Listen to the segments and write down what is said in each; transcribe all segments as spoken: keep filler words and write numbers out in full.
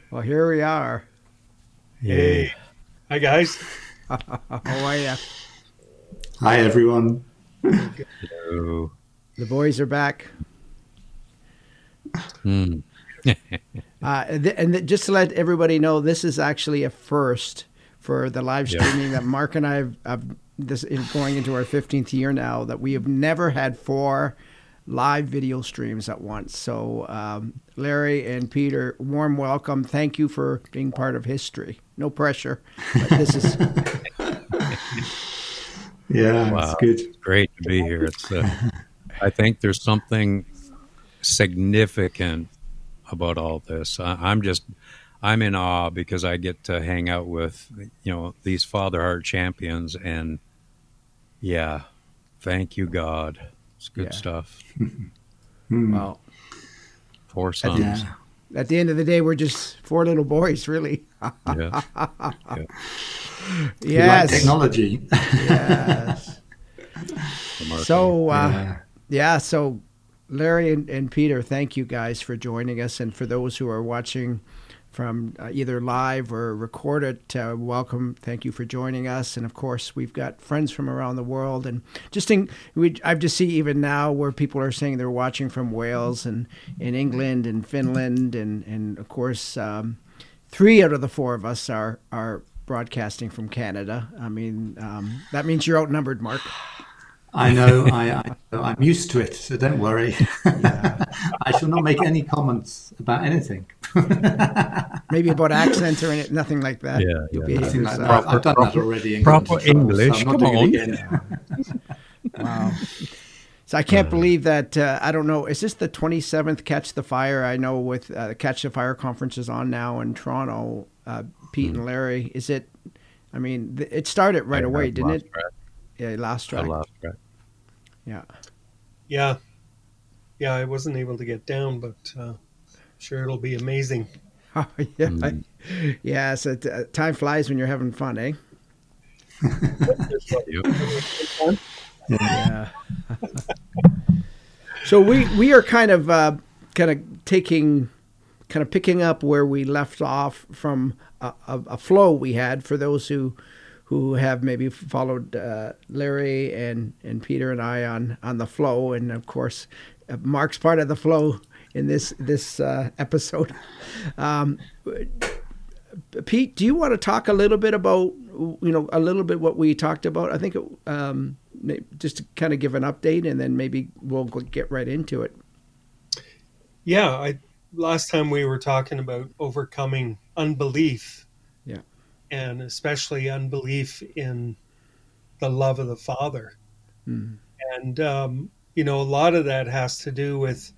Well, here we are. Hey, hi guys. How are you? Hi, everyone. Good, good. Hello. The boys are back. Hmm. Uh, and th- and th- just to let everybody know, this is actually a first for the live Yeah. streaming that Mark and I have, have this in going into our fifteenth year now, that we have never had four live video streams at once. So, um, Larry and Peter, warm welcome. Thank you for being part of history. No pressure, but this is Yeah, Wow. it's good. It's great to be here. It's. Uh, I think there's something significant about all this. I, I'm just, I'm in awe because I get to hang out with, you know, these Father Heart champions, and yeah, thank you, God. It's good Yeah. stuff. Hmm. well. Four sons. Yeah. At the end of the day, we're just four little boys, really. Yeah. We like Yes. technology. Yes. Remarkable. So, uh, Yeah. yeah, so Larry and, and Peter, thank you guys for joining us. And for those who are watching from uh, either live or recorded, uh, welcome. Thank you for joining us. And of course, we've got friends from around the world. And just in, we, I just see even now where people are saying they're watching from Wales and in England and Finland. And, and of course, um, three out of the four of us are, are broadcasting from Canada. I mean, um, that means you're outnumbered, Mark. I know. I, I I'm used to it, so don't worry. I shall not make any comments about anything. Maybe about accents or any, nothing like that. Yeah, You'll yeah. behave Nothing like that. yourself. I've, I've done that Proper- already. And proper got into trouble, English, So I'm not come doing on. it again. Wow. So I can't believe that. Uh, I don't know. Is this the twenty-seventh Catch the Fire? I know with uh, the Catch the Fire conference is on now in Toronto. Uh, Pete and Larry, is it? I mean, th- it started right I- away, I didn't lost it? track. Yeah, last I track. lost track. Yeah. Yeah, yeah. I wasn't able to get down, but uh, sure it'll be amazing. Oh, yeah. Mm. Yeah. So t- uh, time flies when you're having fun, eh? Yep. Yeah. So we we are kind of uh, kind of taking kind of picking up where we left off from a, a, a flow we had for those who who have maybe followed uh, Larry and, and Peter and I on, on the flow, and of course uh, Mark's part of the flow in this this uh, episode. Um, Pete, do you want to talk a little bit about, you know, a little bit what we talked about? I think it, um, may- just to kind of give an update, and then maybe we'll go- get right into it. Yeah, I last time we were talking about overcoming unbelief. Yeah. And especially unbelief in the love of the Father. Mm. And um, you know, a lot of that has to do with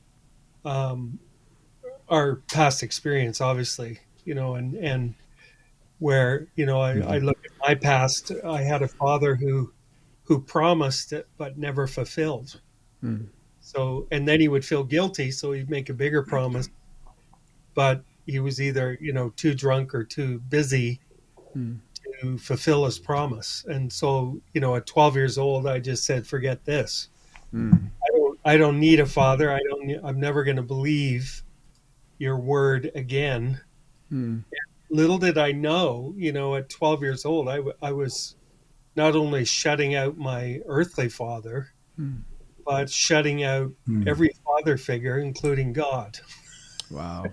um, our past experience, obviously. You know, and and where you know I, I look at my past. I had a father who who promised it but never fulfilled. Mm. So and then he would feel guilty, so he'd make a bigger promise, but he was either you know too drunk or too busy Mm. to fulfill his promise. And so you know at twelve years old, I just said, forget this. Mm. I don't I don't need a father. I don't. need- I'm never going to believe your word again. Mm. Little did I know, you know, at twelve years old, I, w- I was not only shutting out my earthly father, Mm. but shutting out Hmm. every father figure, including God. Wow.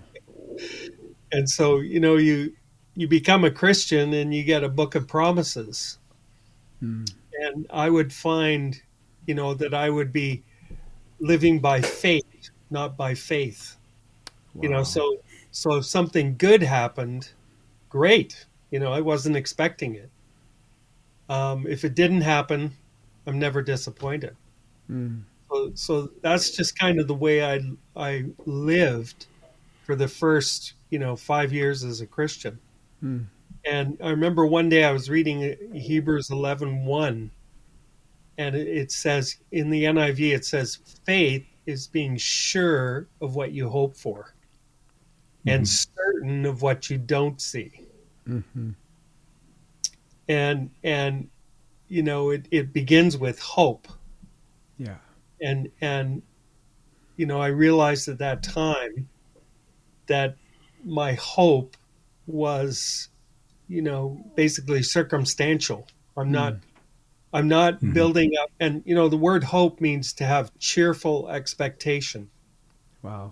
And so, you know, you you become a Christian and you get a book of promises. Mm. And I would find, you know, that I would be living by faith, not by faith. You know, Wow. so so if something good happened, great. You know, I wasn't expecting it. Um, if it didn't happen, I'm never disappointed. Mm. So, so that's just kind of the way I I lived for the first you know five years as a Christian. Mm. And I remember one day I was reading Hebrews eleven one, and it, it says in the N I V it says faith is being sure of what you hope for and certain of what you don't see. Mm-hmm. And and you know it, it begins with hope. Yeah. And and you know I realized at that time that my hope was, you know, basically circumstantial. I'm not, I'm not Mhm. building up. And, you know, the word hope means to have cheerful expectation. Wow.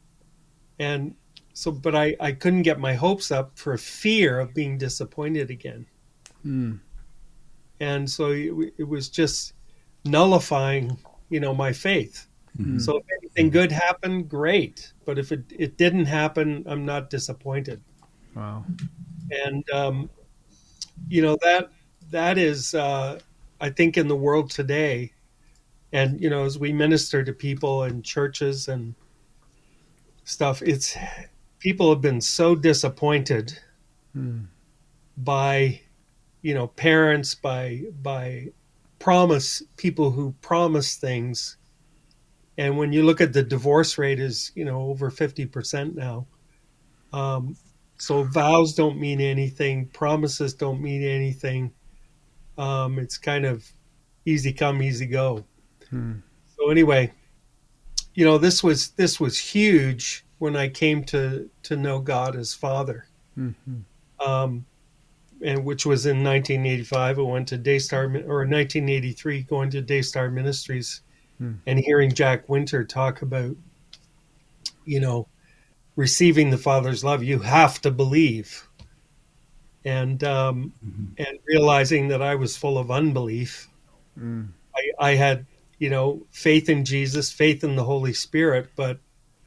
And so, but I, I couldn't get my hopes up for fear of being disappointed again. Mm. And so it, it was just nullifying, you know, my faith. Mhm. So if anything good happened, great. But if it, it didn't happen, I'm not disappointed. Wow. And, um, you know, that, that is, uh, I think in the world today, and, you know, as we minister to people in churches and stuff, it's, people have been so disappointed Mm. by, you know, parents, by, by promise, people who promise things. And when you look at the divorce rate is, you know, over fifty percent now. Um, so vows don't mean anything. Promises don't mean anything. Um, it's kind of easy come, easy go. Hmm. So anyway, you know, this was, this was huge when I came to, to know God as Father. Mhm. Um, and which was in nineteen eighty-five. I went to Daystar, or nineteen eighty-three, going to Daystar Ministries Hmm. and hearing Jack Winter talk about, you know, receiving the Father's love. You have to believe. And, um, Mhm. and realizing that I was full of unbelief. Mm. I, I had, you know, faith in Jesus, faith in the Holy Spirit, but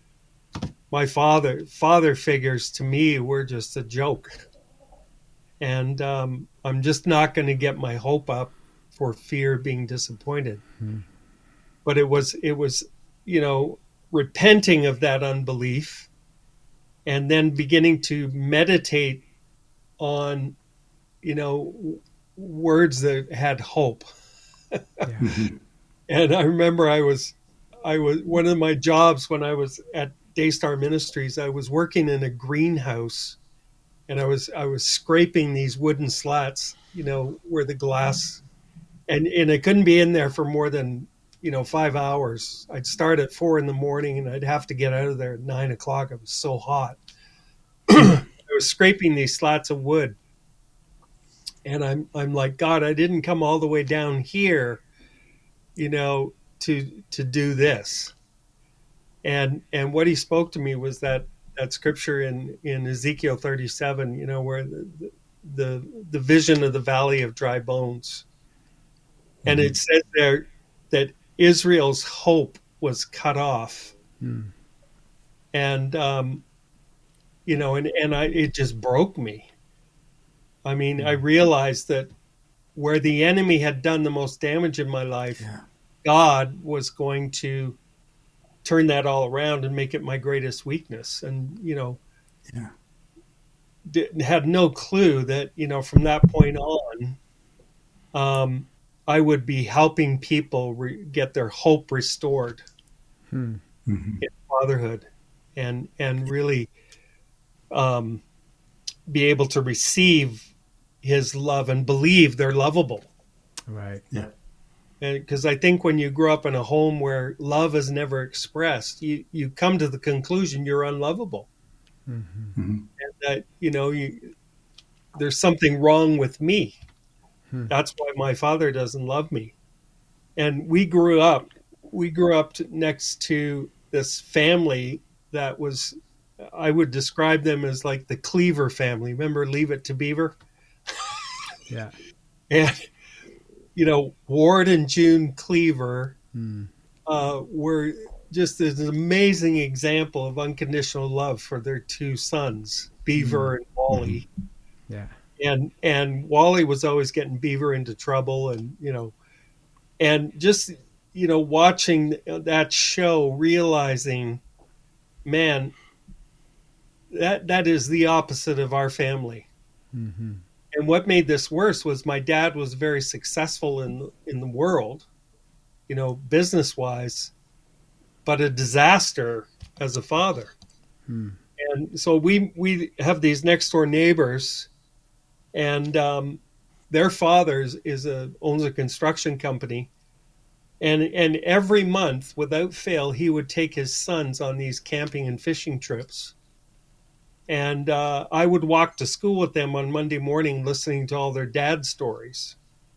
my father, father figures to me were just a joke. And um, I'm just not going to get my hope up for fear of being disappointed. Hmm. But it was, it was, you know, repenting of that unbelief and then beginning to meditate on, you know, w- words that had hope. Yeah. Mhm. And I remember I was, I was one of my jobs when I was at Daystar Ministries. I was working in a greenhouse, and I was I was scraping these wooden slats, you know, where the glass, and and I couldn't be in there for more than, you know, five hours. I'd start at four in the morning, and I'd have to get out of there at nine o'clock. It was so hot. I was scraping these slats of wood, and I'm I'm like, God, I didn't come all the way down here, you know, to to do this. And and what he spoke to me was that that scripture in in Ezekiel thirty-seven, you know, where the the, the vision of the valley of dry bones. And it says there that Israel's hope was cut off. Hmm. And um, you know, and, and I it just broke me. I mean, I realized that where the enemy had done the most damage in my life, Yeah. God was going to turn that all around and make it my greatest weakness. And, you know, Yeah. d- had no clue that, you know, from that point on, um, I would be helping people re- get their hope restored Hmm. Mhm. in fatherhood, and, and really um, be able to receive his love and believe they're lovable. Right. Yeah. And because I think when you grow up in a home where love is never expressed, you, you come to the conclusion you're unlovable. Mm-hmm. Mhm. And that, you know, you, there's something wrong with me. Hmm. That's why my father doesn't love me. And we grew up, we grew up to, next to this family that was, I would describe them as like the Cleaver family. Remember Leave It to Beaver? Yeah. And, you know, Ward and June Cleaver Hmm. uh, were just an amazing example of unconditional love for their two sons, Beaver and Wally. Yeah. And and Wally was always getting Beaver into trouble, and you know, and just you know, watching that show, realizing, man, that that is the opposite of our family. Mm-hmm. And what made this worse was my dad was very successful in in the world, you know, business wise, but a disaster as a father. Hmm. And so we we have these next door neighbors, and um, their father is a owns a construction company, and and every month without fail he would take his sons on these camping and fishing trips. And uh, I would walk to school with them on Monday morning, listening to all their dad stories,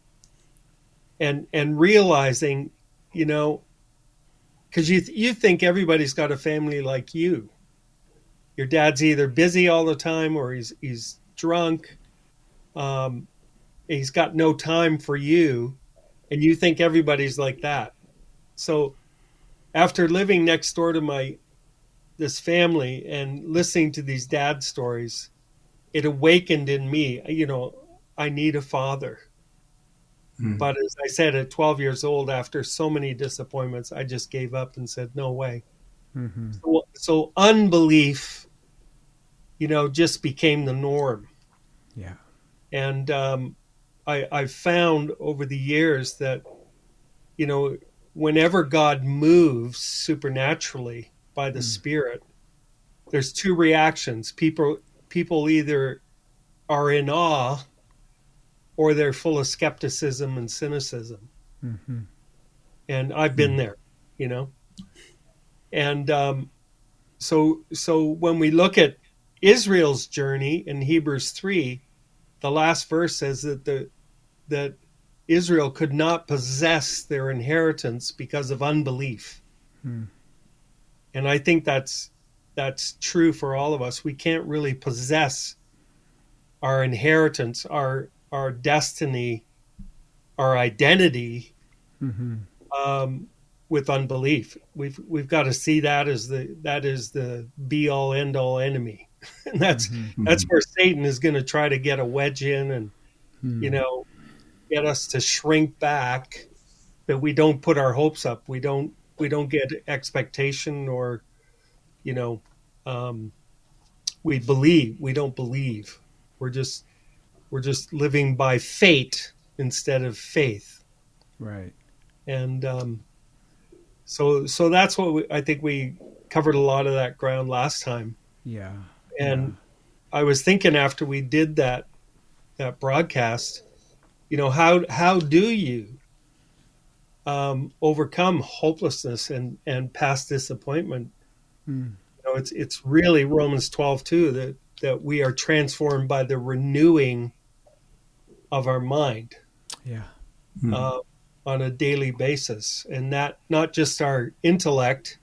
and and realizing, you know, because you you think everybody's got a family like you. Your dad's either busy all the time or he's he's drunk. Um, he's got no time for you, and you think everybody's like that. So after living next door to my this family and listening to these dad stories, it awakened in me, you know, I need a father. Mm. But as I said, at twelve years old, after so many disappointments, I just gave up and said, no way. Mm-hmm. So, so unbelief, you know, just became the norm. Yeah. And um, I, I've found over the years that, you know, whenever God moves supernaturally by the mm. Spirit, there's two reactions. People people either are in awe or they're full of skepticism and cynicism. Mm-hmm. And I've been mm. there, you know. And um, so so when we look at Israel's journey in Hebrews three, the last verse says that the that Israel could not possess their inheritance because of unbelief. Hmm. And I think that's that's true for all of us. We can't really possess our inheritance, our our destiny, our identity mm-hmm. um, with unbelief. We've we've got to see that as the that is the be all end all enemy, and that's mm-hmm. that's where Satan is going to try to get a wedge in and mm-hmm. you know. get us to shrink back, that we don't put our hopes up. We don't, we don't get expectation or, you know, um, we believe, we don't believe. We're just, we're just living by fate instead of faith. Right. And, um, so, so that's what we, I think we covered a lot of that ground last time. Yeah. And yeah. I was thinking after we did that, that broadcast, you know, how how do you um, overcome hopelessness and, and past disappointment? Mm. You know, it's it's really Romans twelve two that that we are transformed by the renewing of our mind, yeah, mm. uh, on a daily basis, and that not just our intellect,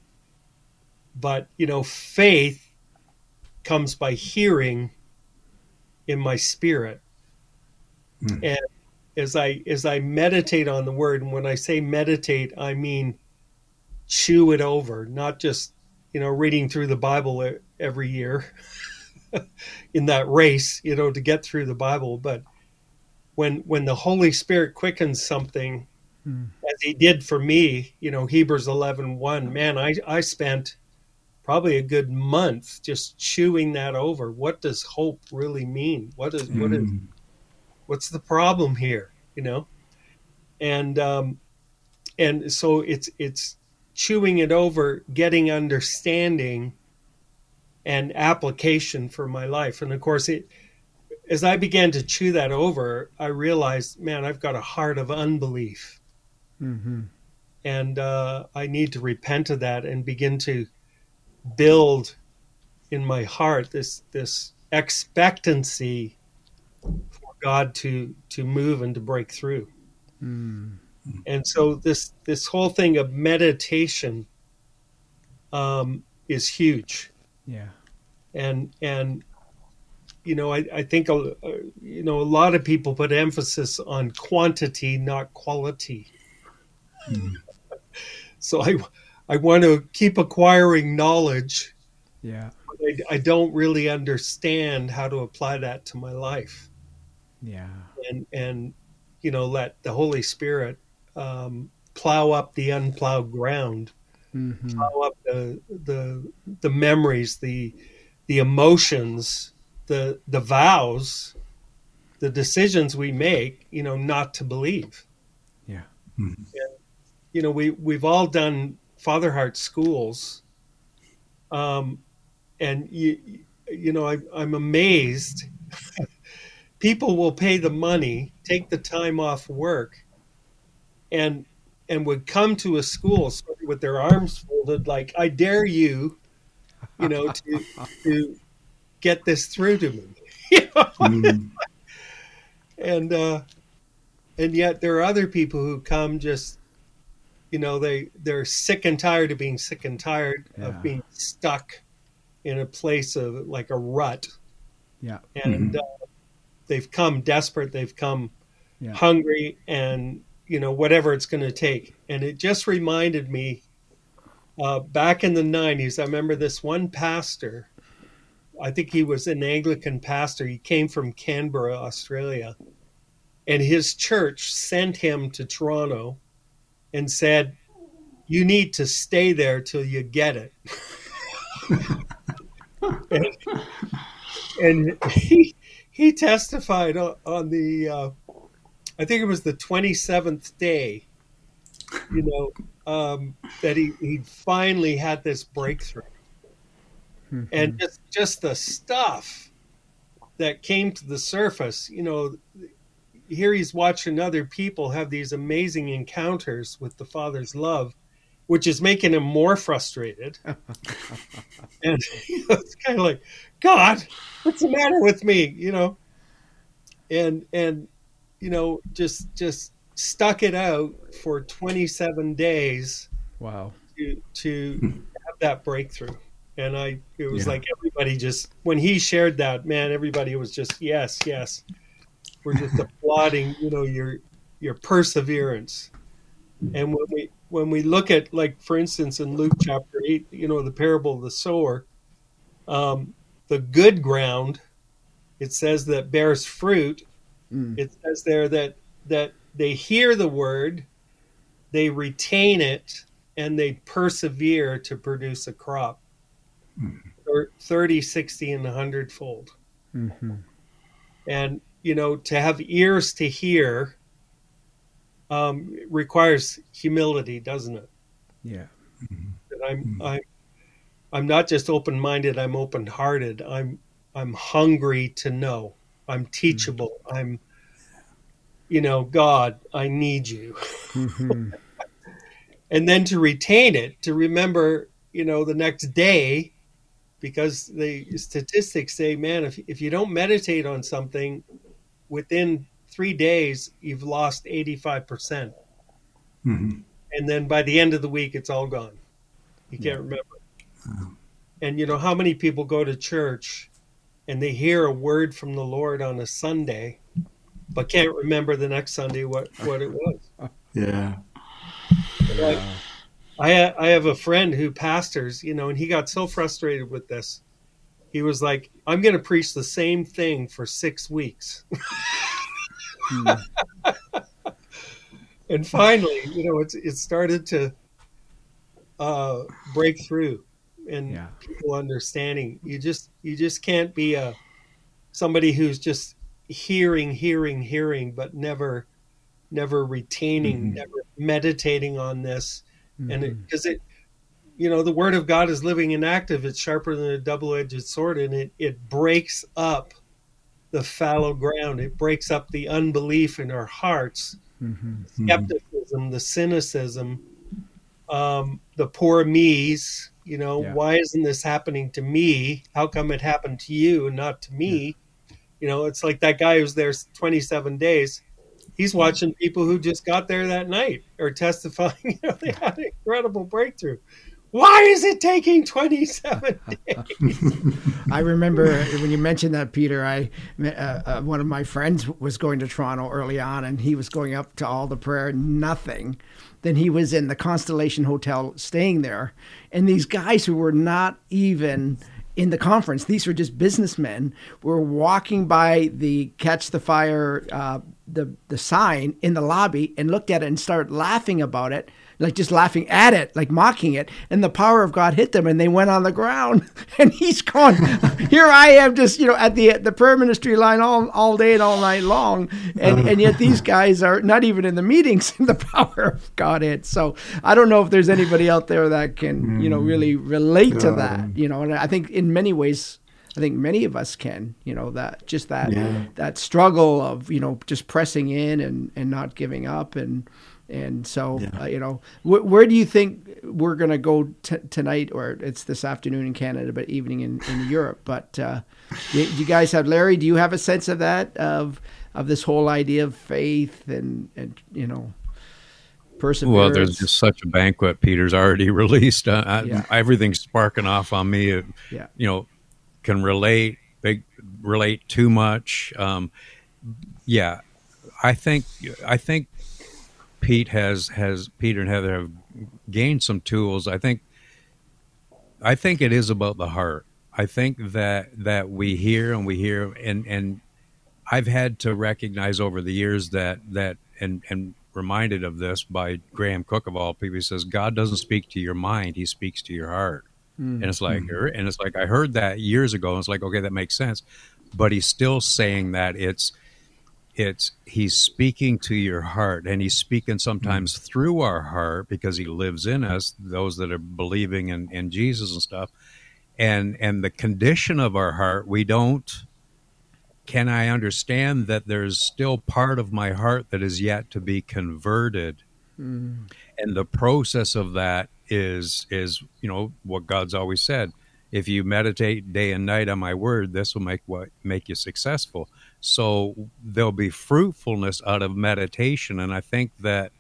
but you know, faith comes by hearing in my spirit, mm. and As I as I meditate on the word, and when I say meditate, I mean chew it over, not just, you know, reading through the Bible every year in that race, you know, to get through the Bible. But when when the Holy Spirit quickens something, mm. as He did for me, you know, Hebrews eleven one, man, I I spent probably a good month just chewing that over. What does hope really mean? What is mm. what is What's the problem here, you know? And um, and so it's it's chewing it over, getting understanding and application for my life. And of course, it as I began to chew that over, I realized, man, I've got a heart of unbelief. Mm-hmm. And uh, I need to repent of that and begin to build in my heart this this expectancy God to to move and to break through. Mm. And so this this whole thing of meditation um, is huge. Yeah. And and you know I I think uh, you know a lot of people put emphasis on quantity, not quality. Mm. So I I want to keep acquiring knowledge. Yeah. But I, I don't really understand how to apply that to my life. Yeah. And, and, you know, let the Holy Spirit um, plow up the unplowed ground, mm-hmm. plow up the, the, the memories, the, the emotions, the, the vows, the decisions we make, you know, not to believe. Yeah. Mm-hmm. And, you know, we, we've all done Father Heart schools. Um, and you, you know, I, I'm amazed. People will pay the money, take the time off work, and and would come to a school with their arms folded, like, I dare you, you know, to to get this through to me. You know? Mm. and uh, and yet there are other people who come just, you know, they they're sick and tired of being sick and tired Yeah. of being stuck in a place of like a rut, Yeah. and uh, they've come desperate, they've come Yeah. hungry, and you know, whatever it's going to take. And it just reminded me, uh, back in the nineties, I remember this one pastor. I think he was an Anglican pastor. He came from Canberra, Australia, and his church sent him to Toronto and said, "You need to stay there till you get it." and, and he he testified on, on the, uh, I think it was the twenty-seventh day, you know, um, that he he finally had this breakthrough. Mm-hmm. And just just the stuff that came to the surface, you know, here he's watching other people have these amazing encounters with the Father's love, which is making him more frustrated. And you know, it's kind of like, God, what's the matter with me? You know, and and you know, just just stuck it out for twenty-seven days Wow. to to have that breakthrough. And I, it was Yeah. like everybody just, when he shared that, man, everybody was just, yes, yes. We're just applauding, you know, your, your perseverance. And when we, when we look at, like, for instance, in Luke chapter eight, you know, the parable of the sower, um, the good ground, it says that bears fruit. Mm. It says there that, that they hear the word, they retain it, and they persevere to produce a crop. Or thirty, sixty, and a hundredfold. Mm-hmm. And, you know, to have ears to hear um, requires humility, doesn't it? Yeah. That I'm, I'm, I'm not just open-minded, I'm open-hearted. I'm, I'm hungry to know. I'm teachable. I'm, you know, God, I need you. Mm-hmm. And then to retain it, to remember, you know, the next day, because the statistics say, man, if if you don't meditate on something, within three days, you've lost eighty-five percent. Mm-hmm. And then by the end of the week, it's all gone. You can't remember. And, you know, how many people go to church and they hear a word from the Lord on a Sunday, but can't remember the next Sunday what, what it was? Yeah. Like, I I have a friend who pastors, you know, and he got so frustrated with this. He was like, I'm going to preach the same thing for six weeks. Mm. And finally, you know, it's it started to uh, break through, and Yeah. people understanding. You just you just can't be a somebody who's just hearing, hearing, hearing, but never never retaining, Mhm. never meditating on this. And Mhm. because it, you know, the word of God is living and active. It's sharper than a double-edged sword, and it, it breaks up the fallow ground. It breaks up the unbelief in our hearts, Mhm. skepticism, the cynicism, um, the poor me's. You know, Yeah. why isn't this happening to me? How come it happened to you and not to me? You know, it's like that guy who's there twenty-seven days. He's watching people who just got there that night or testifying, you know, they had an incredible breakthrough. Why is it taking twenty-seven days? I remember when you mentioned that, Peter, I, uh, uh, one of my friends was going to Toronto early on, and he was going up to all the prayer, nothing. Then he was in the Constellation Hotel staying there. And these guys who were not even in the conference, these were just businessmen, were walking by the Catch the Fire, uh, the, the sign in the lobby, and looked at it and started laughing about it, like just laughing at it, like mocking it. And the power of God hit them, and they went on the ground. And he's gone, here I am just, you know, at the the prayer ministry line all, all day and all night long. And, and yet these guys are not even in the meetings, and the power of God hit. So I don't know if there's anybody out there that can, you know, really relate to that, you know. And I think in many ways, I think many of us can, you know, that just that Yeah. that struggle of, you know, just pressing in and, and not giving up, and And so, Yeah. uh, you know, wh- where do you think we're going to go t- tonight? Or it's this afternoon in Canada, but evening in, in Europe. But uh, do, do you guys have, Larry, do you have a sense of that, of of this whole idea of faith and, and you know, perseverance? Well, there's just such a banquet Peter's already released. Uh, I, Yeah. Everything's sparking off on me. It, Yeah. You know, can relate, big relate too much. Um, yeah, I think I think Pete has has Peter and Heather have gained some tools. I think I think it is about the heart. I think that that we hear and we hear and and I've had to recognize over the years that that and and reminded of this by Graham Cook of all people. He says God doesn't speak to your mind; He speaks to your heart. Mm. And it's like, and it's like I heard that years ago. And it's like, okay, that makes sense. But he's still saying that it's it's he's speaking to your heart, and he's speaking sometimes mm. through our heart because he lives in us. Those that are believing in, in Jesus and stuff, and and the condition of our heart, we don't. Can I understand that there's still part of my heart that is yet to be converted? Mm. And the process of that is, is you know, what God's always said. If you meditate day and night on my word, this will make what make you successful. So there'll be fruitfulness out of meditation. And I think that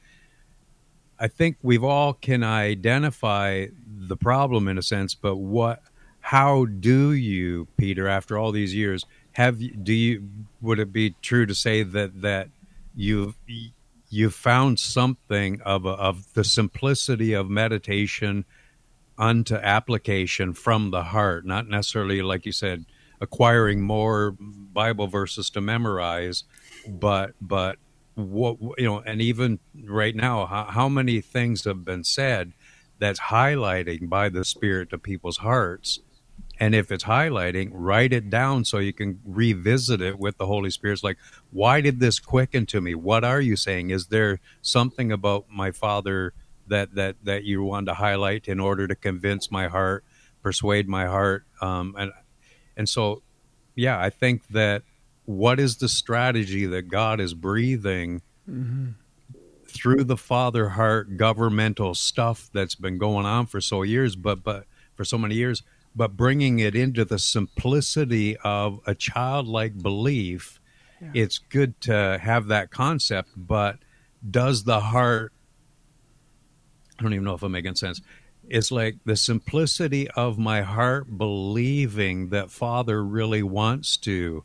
I think we've all can identify the problem in a sense, but what, how do you, Peter, after all these years, have you, do you, would it be true to say that, that you've, you found something of a, of the simplicity of meditation unto application from the heart, not necessarily, like you said, acquiring more Bible verses to memorize, but but what you know, and even right now, how, how many things have been said that's highlighting by the Spirit to people's hearts. And if it's highlighting, write it down so you can revisit it with the Holy Spirit. It's like, why did this quicken to me? What are you saying? Is there something about my Father that that, that you want to highlight in order to convince my heart, persuade my heart? Um, and and so, yeah, I think that what is the strategy that God is breathing mm-hmm. through the Father heart governmental stuff that's been going on for so years, but but for so many years, but bringing it into the simplicity of a childlike belief. Yeah. It's good to have that concept, but does the heart, I don't even know if I'm making sense. It's like the simplicity of my heart believing that Father really wants to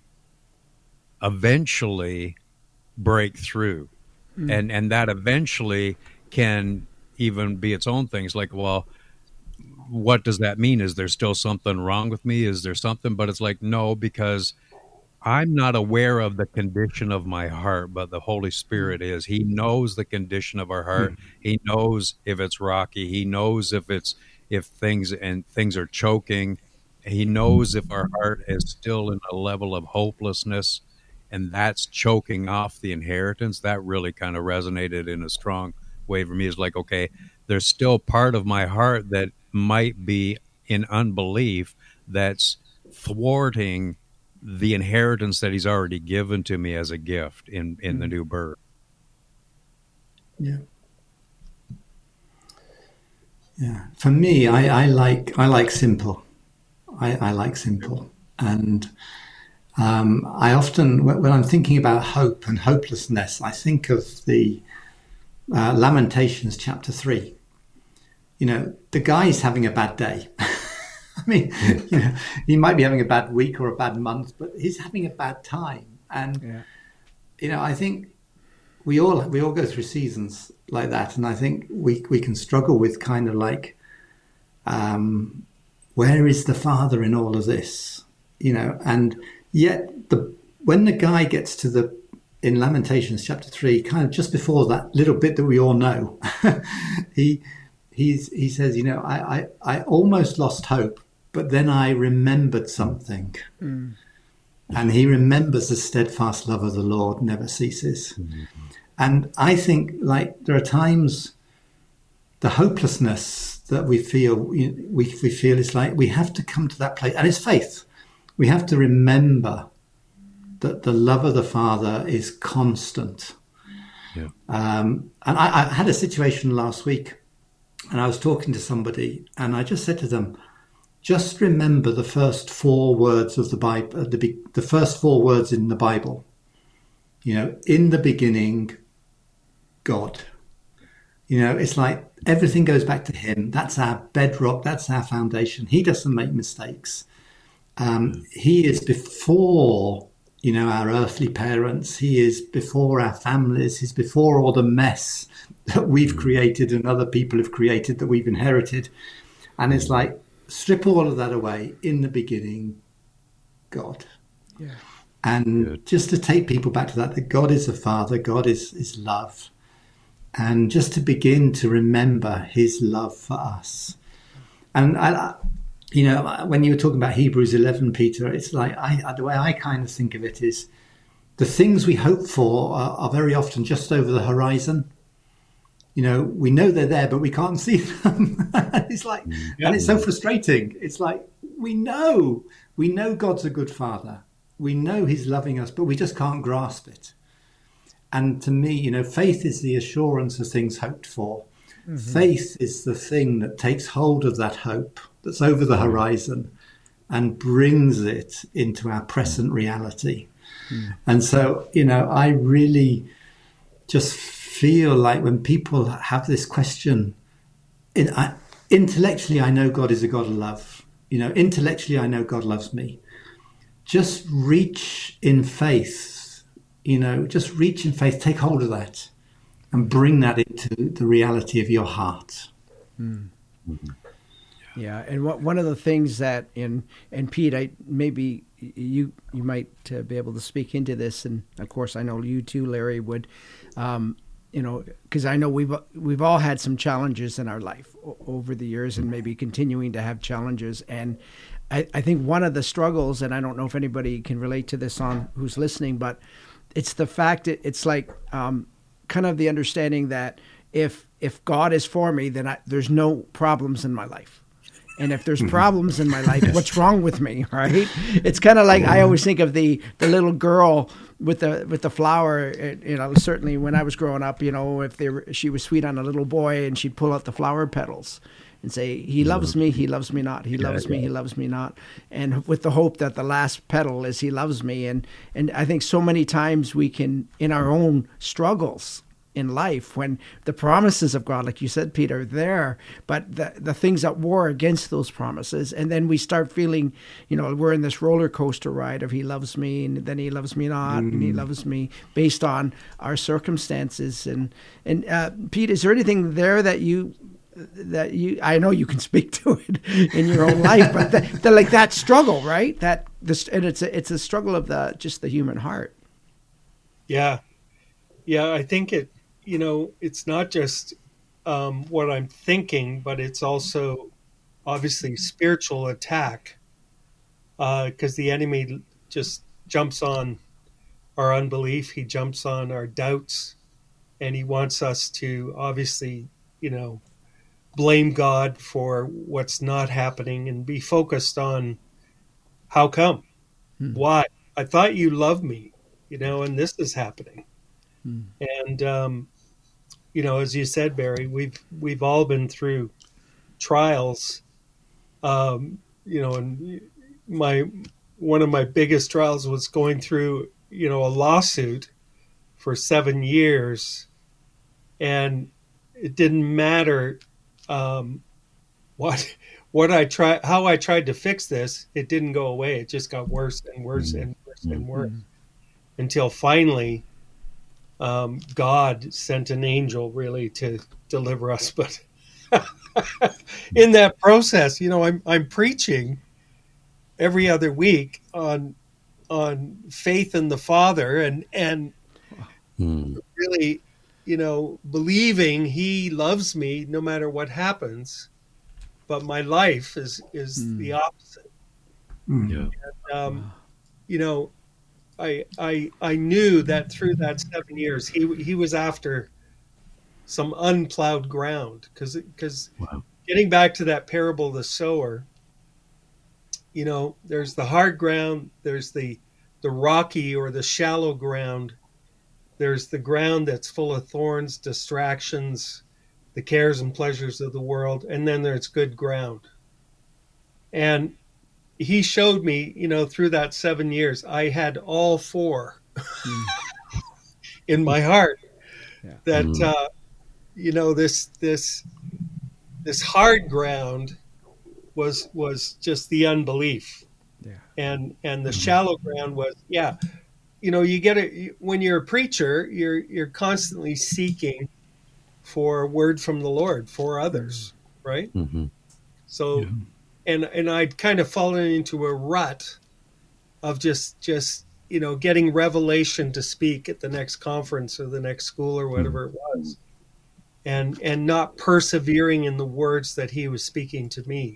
eventually break through. Mm. And and that eventually can even be its own things like, well, what does that mean? Is there still something wrong with me? Is there something? But it's like, no, because I'm not aware of the condition of my heart, but the Holy Spirit is. He knows the condition of our heart. He knows if it's rocky. He knows if it's if things and things are choking. He knows if our heart is still in a level of hopelessness, and that's choking off the inheritance. That really kind of resonated in a strong way for me. It's like, okay, there's still part of my heart that might be in unbelief that's thwarting the inheritance that he's already given to me as a gift in, in mm. the new birth. Yeah. Yeah. For me, I, I like, I like simple. I, I like simple. And um, I often, when I'm thinking about hope and hopelessness, I think of the uh, Lamentations chapter three. You know, the guy's having a bad day. I mean, you know, he might be having a bad week or a bad month, but he's having a bad time. And, yeah. you know, I think we all we all go through seasons like that. And I think we, we can struggle with kind of like, um, where is the Father in all of this? You know, and yet the when the guy gets to the, in Lamentations chapter three, kind of just before that little bit that we all know, he... He's, he says, you know, I, I, I almost lost hope, but then I remembered something. Mm. And he remembers the steadfast love of the Lord never ceases. Mm-hmm. And I think, like, there are times the hopelessness that we feel, we, we feel is like we have to come to that place. And it's faith. We have to remember that the love of the Father is constant. Yeah. Um, and I, I had a situation last week, and I was talking to somebody, and I just said to them, just remember the first four words of the Bible, the, the first four words in the Bible. You know, in the beginning, God. You know, it's like everything goes back to him. That's our bedrock. That's our foundation. He doesn't make mistakes. Um, he is before, you know, our earthly parents. He is before our families. He's before all the mess that we've created and other people have created that we've inherited. And it's like, strip all of that away. In the beginning, God. Yeah. And Good. just to take people back to that, that God is a father, God is, is love. And just to begin to remember his love for us. And, I, you know, when you were talking about Hebrews eleven, Peter, it's like, I, the way I kind of think of it is the things we hope for are, are very often just over the horizon. You know, we know they're there, but we can't see them. It's like, Yeah. and it's so frustrating. It's like, we know, we know God's a good father. We know he's loving us, but we just can't grasp it. And to me, you know, faith is the assurance of things hoped for. Mm-hmm. Faith is the thing that takes hold of that hope that's over the horizon and brings it into our present reality. Mm-hmm. And so, you know, I really just feel like when people have this question, in, I, intellectually, I know God is a God of love. You know, intellectually, I know God loves me. Just reach in faith, you know, just reach in faith, take hold of that and bring that into the reality of your heart. Mm. Mm-hmm. Yeah. And what, one of the things that in, and Pete, I, maybe you, you might uh, be able to speak into this. And of course, I know you too, Larry, would, um, you know, because I know we've, we've all had some challenges in our life o- over the years and maybe continuing to have challenges. And I, I think one of the struggles, and I don't know if anybody can relate to this on who's listening, but it's the fact that it's like um, kind of the understanding that if if God is for me, then I, there's no problems in my life. And if there's problems in my life, what's wrong with me, right? It's kind of like I always think of the the little girl with the with the flower. It, you know, certainly when I was growing up, you know, if they were, she was sweet on a little boy, and she'd pull out the flower petals and say, he loves me, he loves me not, he loves me, he loves me not. And with the hope that the last petal is he loves me. And, and I think so many times we can, in our own struggles in life, when the promises of God, like you said, Peter, are there, but the, the things that war against those promises. And then we start feeling, you know, we're in this roller coaster ride of he loves me and then he loves me not, mm. and he loves me based on our circumstances. And, and uh, Pete, is there anything there that you, that you, I know you can speak to it in your own life, but the, the, like that struggle, right? That this, and it's a, it's a struggle of the, just the human heart. Yeah. Yeah. I think it, you know, it's not just um, what I'm thinking, but it's also obviously spiritual attack, because uh, the enemy just jumps on our unbelief. He jumps on our doubts, and he wants us to obviously, you know, blame God for what's not happening and be focused on how come, hmm. why? I thought you loved me, you know, and this is happening. Hmm. And, um, you know, as you said, Barry, we've, we've all been through trials, um, you know, and my, one of my biggest trials was going through, you know, a lawsuit for seven years, and it didn't matter, um, what what I tried, how I tried to fix this, it didn't go away. It just got worse and worse and worse and worse, mm-hmm. until finally um, God sent an angel really to deliver us. But in that process, you know, I'm I'm preaching every other week on on faith in the Father and and mm. really, you know, believing He loves me no matter what happens. But my life is, is mm. the opposite. Mm. Yeah. And, um, you know, I, I, I knew that through that seven years, he, he was after some unplowed ground, because, because wow. getting back to that parable of the sower, you know, there's the hard ground, there's the, the rocky or the shallow ground. there's the ground that's full of thorns, distractions, the cares and pleasures of the world, and then there's good ground. And he showed me, you know, through that seven years, I had all four mm. in my heart. Yeah. That mm. uh, you know, this this this hard ground was was just the unbelief, yeah, and and the mm. shallow ground was, yeah, you know, you get it when you're a preacher, you're you're constantly seeking for a word from the Lord for others, right? Mm-hmm. So. Yeah. And and I'd kind of fallen into a rut of just just you know getting revelation to speak at the next conference or the next school or whatever it was, and and not persevering in the words that he was speaking to me.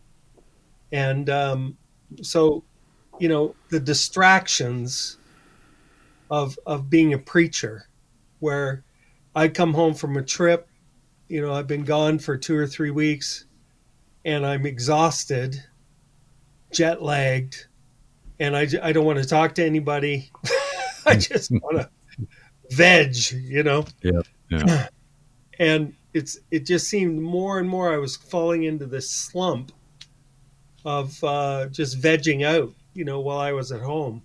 And um, so, you know, the distractions of of being a preacher, where I come home from a trip, you know, I've been gone for two or three weeks. And I'm exhausted, jet lagged, and I, I don't want to talk to anybody. I just want to veg, you know? Yeah, yeah. And it's it just seemed more and more I was falling into this slump of uh, just vegging out, you know, while I was at home.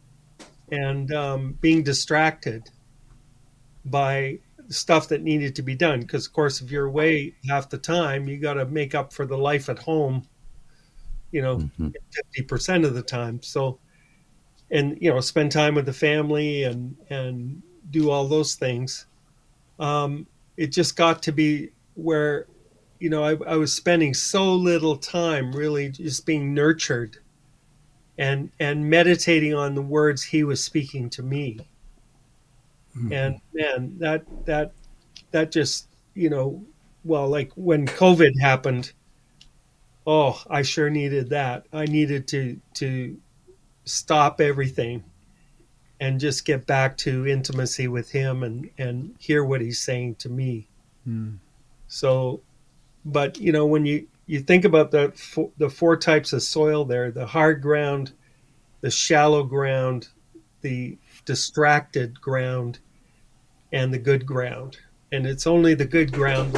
And um, being distracted by stuff that needed to be done, because of course if you're away half the time, you got to make up for the life at home, you know, mm-hmm. fifty percent of the time. So, and you know, spend time with the family and and do all those things. Um, it just got to be where, you know, I, I was spending so little time really just being nurtured and and meditating on the words he was speaking to me. And man, that that that just, you know, well, like when COVID happened, oh, I sure needed that. I needed to to stop everything and just get back to intimacy with him and, and hear what he's saying to me. Mm. So, but you know, when you, you think about the the four types of soil there, the hard ground, the shallow ground, the distracted ground, and the good ground. And it's only the good ground.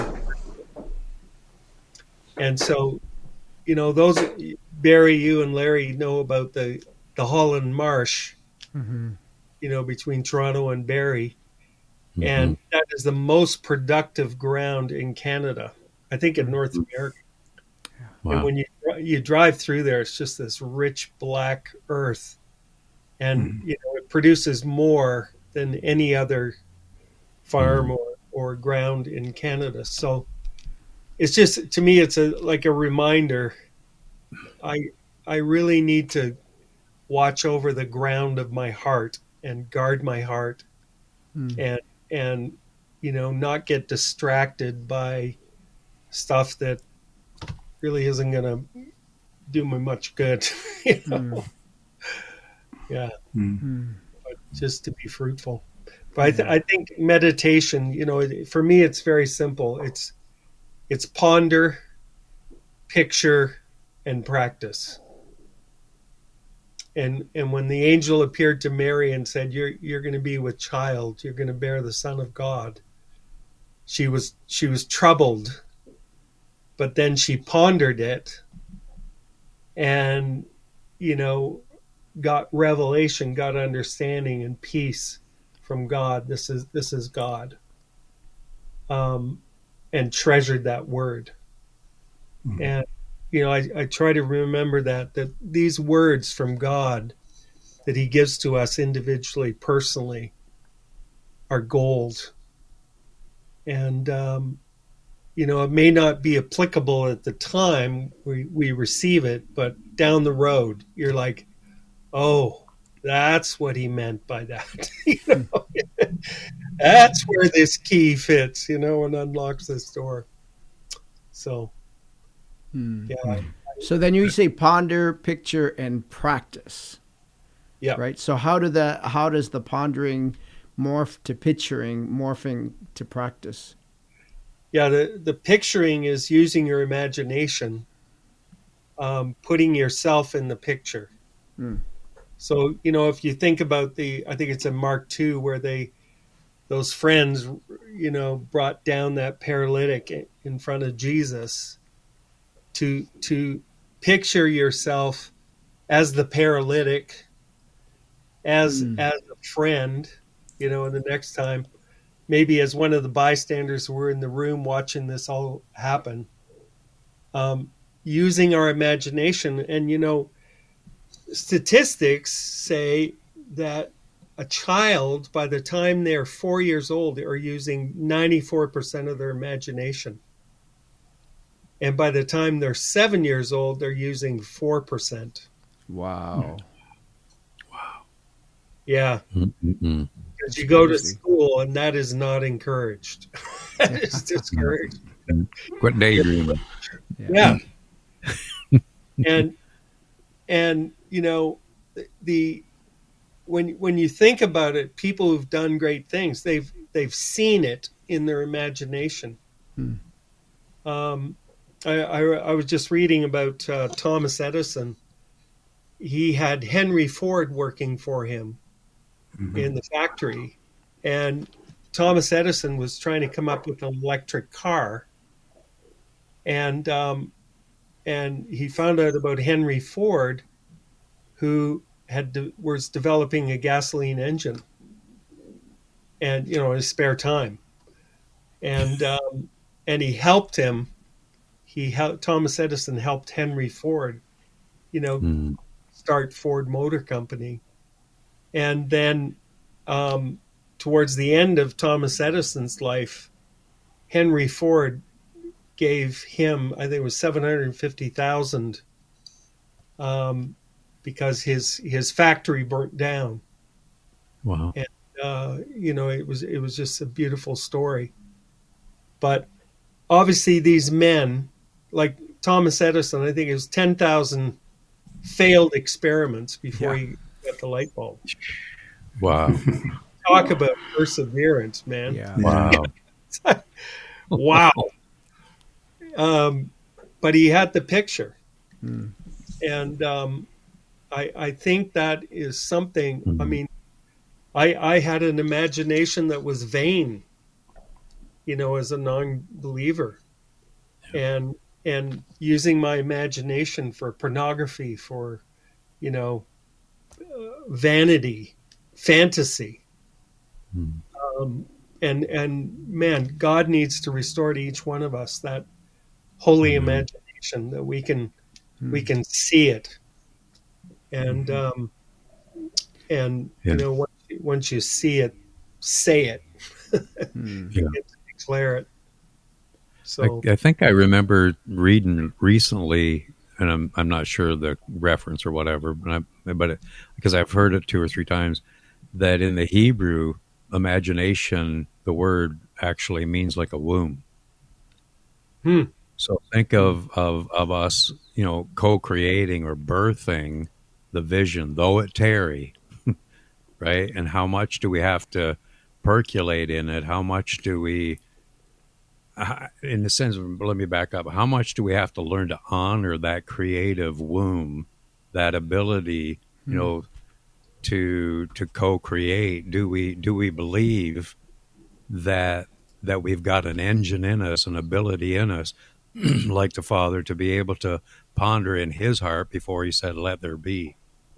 And so, you know, those, Barry, you and Larry know about the, the Holland Marsh, mm-hmm. you know, between Toronto and Barrie. Mm-hmm. And that is the most productive ground in Canada, I think in North America. Wow. And when you you drive through there, it's just this rich black earth. And, mm-hmm. you know, it produces more than any other farm mm. or, or ground in Canada. So it's just, to me, it's a like a reminder. I I really need to watch over the ground of my heart and guard my heart mm. and and you know not get distracted by stuff that really isn't going to do me much good. you know? mm. Yeah, mm. but just to be fruitful. But I, th- I think meditation, you know, for me, it's very simple. It's it's ponder, picture, and practice. And and when the angel appeared to Mary and said, "You're you're going to be with child. You're going to bear the Son of God," she was she was troubled, but then she pondered it, and you know, got revelation, got understanding and peace from God. This is this is God, um, and treasured that word. Mm-hmm. And you know, I, I try to remember that that these words from God that He gives to us individually, personally, are gold. And um, you know, it may not be applicable at the time we we receive it, but down the road, you're like, oh, that's what he meant by that. you know? That's where this key fits, you know, and unlocks this door. So, hmm. yeah. So then you say ponder, picture, and practice. Yeah. Right. So how do the how does the pondering morph to picturing, morphing to practice? Yeah. The the picturing is using your imagination, um, putting yourself in the picture. Hmm. So, you know, if you think about the, I think it's in Mark two where they those friends, you know, brought down that paralytic in front of Jesus, to to picture yourself as the paralytic, as Mm. as a friend, you know, and the next time, maybe as one of the bystanders who were in the room watching this all happen, um, using our imagination. And, you know, statistics say that a child, by the time they're four years old, are using ninety-four percent of their imagination. And by the time they're seven years old, they're using four percent. Wow. Yeah. Mm-mm. Because you go to Crazy. school and that is not encouraged. That is discouraged. Quit daydreaming. Yeah. and and you know, the when when you think about it, people who've done great things, they've they've seen it in their imagination. Hmm. Um, I, I I was just reading about uh, Thomas Edison. He had Henry Ford working for him in the factory, and Thomas Edison was trying to come up with an electric car, and um, and he found out about Henry Ford, who had de- was developing a gasoline engine, and you know, in his spare time, and um, and he helped him. He helped Thomas Edison helped Henry Ford, you know, Mm. start Ford Motor Company, and then um, towards the end of Thomas Edison's life, Henry Ford gave him, I think it was seven hundred fifty thousand, um, because his his factory burnt down. Wow. And uh, you know, it was it was just a beautiful story. But obviously, these men, like Thomas Edison, I think it was ten thousand failed experiments before Yeah. he got the light bulb. Wow. Talk about perseverance, man. Yeah. Wow. Wow. Um, but he had the picture. Hmm. And um, I, I think that is something. I Mhm. mean, I, I had an imagination that was vain, you know, as a non-believer, and and using my imagination for pornography, for, you know, uh, vanity, fantasy, Mm. um, and and man, God needs to restore to each one of us that holy Amen. imagination, that we can Hmm. we can see it, and um, and Yeah. you know, once, once you see it, say it, Hmm. Yeah. and declare it. So I, I think I remember reading recently, and I'm I'm not sure the reference or whatever, but I, but it, because I've heard it two or three times, that in the Hebrew, imagination, the word actually means like a womb. Hmm. So think of of of us, you know, co-creating or birthing the vision, though it tarry, right? And how much do we have to percolate in it? How much do we uh, in the sense of, let me back up, how much do we have to learn to honor that creative womb, that ability, you know, to to co-create? Do we do we believe that that we've got an engine in us, an ability in us, like the Father, to be able to ponder in his heart before he said, let there be,